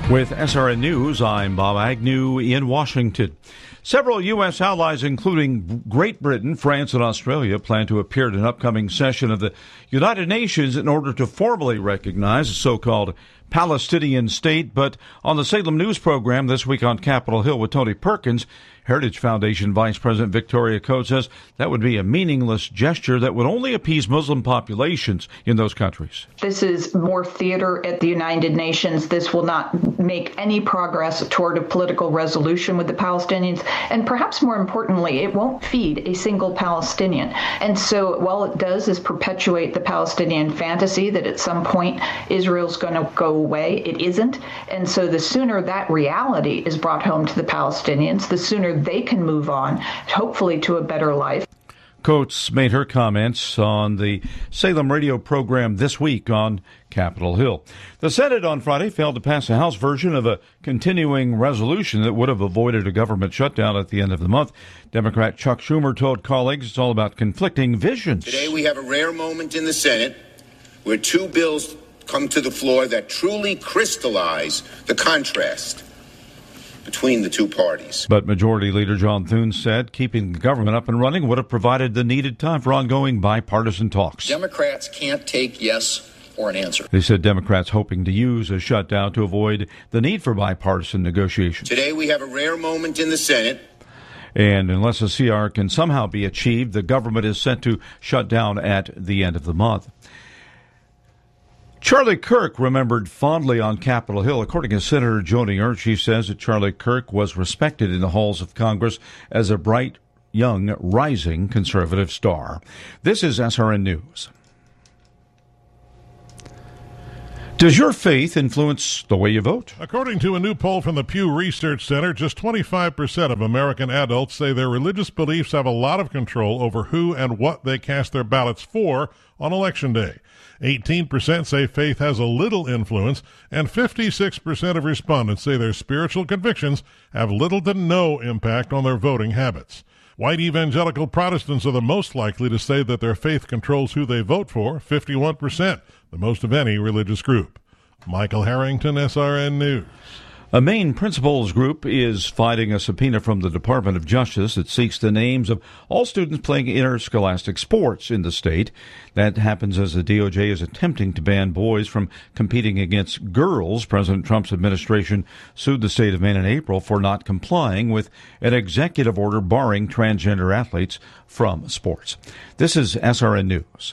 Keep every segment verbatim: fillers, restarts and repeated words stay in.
With S R N News, I'm Bob Agnew in Washington. Several U S allies, including Great Britain, France, and Australia, plan to appear at an upcoming session of the United Nations in order to formally recognize a so-called Palestinian state. But on the Salem News program this week on Capitol Hill with Tony Perkins, Heritage Foundation Vice President Victoria Coates says that would be a meaningless gesture that would only appease Muslim populations in those countries. This is more theater at the United Nations. This will not make any progress toward a political resolution with the Palestinians. And perhaps more importantly, it won't feed a single Palestinian. And so while it does is perpetuate the Palestinian fantasy that at some point Israel's going to go away, it isn't. And so the sooner that reality is brought home to the Palestinians, the sooner they can move on, hopefully to a better life. Coates made her comments on the Salem radio program this week on Capitol Hill. The Senate on Friday failed to pass a House version of a continuing resolution that would have avoided a government shutdown at the end of the month. Democrat Chuck Schumer told colleagues it's all about conflicting visions. Today we have a rare moment in the Senate where two bills come to the floor that truly crystallize the contrast between the two parties. But Majority Leader John Thune said keeping the government up and running would have provided the needed time for ongoing bipartisan talks. Democrats can't take yes or an answer. They said Democrats hoping to use a shutdown to avoid the need for bipartisan negotiations. Today we have a rare moment in the Senate. And unless a C R can somehow be achieved, the government is set to shut down at the end of the month. Charlie Kirk remembered fondly on Capitol Hill. According to Senator Joni Ernst, she says that Charlie Kirk was respected in the halls of Congress as a bright, young, rising conservative star. This is S R N News. Does your faith influence the way you vote? According to a new poll from the Pew Research Center, just twenty-five percent of American adults say their religious beliefs have a lot of control over who and what they cast their ballots for on Election Day. eighteen percent say faith has a little influence, and fifty-six percent of respondents say their spiritual convictions have little to no impact on their voting habits. White evangelical Protestants are the most likely to say that their faith controls who they vote for, fifty-one percent, the most of any religious group. Michael Harrington, S R N News. A Maine principals group is fighting a subpoena from the Department of Justice that seeks the names of all students playing interscholastic sports in the state. That happens as the D O J is attempting to ban boys from competing against girls. President Trump's administration sued the state of Maine in April for not complying with an executive order barring transgender athletes from sports. This is S R N News.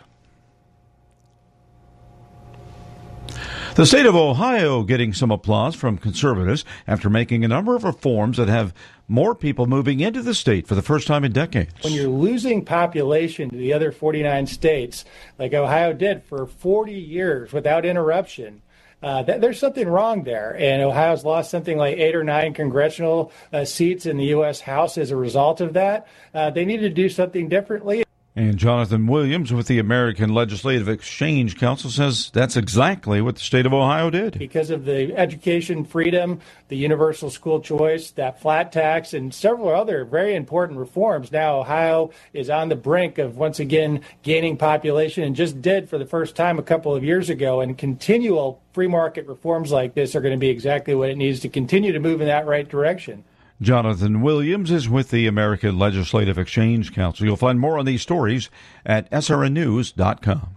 The state of Ohio getting some applause from conservatives after making a number of reforms that have more people moving into the state for the first time in decades. When you're losing population to the other forty-nine states, like Ohio did for forty years without interruption, uh, th- there's something wrong there. And Ohio's lost something like eight or nine congressional uh, seats in the U S House as a result of that. Uh, they need to do something differently. And Jonathan Williams with the American Legislative Exchange Council says that's exactly what the state of Ohio did. Because of the education freedom, the universal school choice, that flat tax, and several other very important reforms, now Ohio is on the brink of once again gaining population, and just did for the first time a couple of years ago. And continual free market reforms like this are going to be exactly what it needs to continue to move in that right direction. Jonathan Williams is with the American Legislative Exchange Council. You'll find more on these stories at S R N news dot com.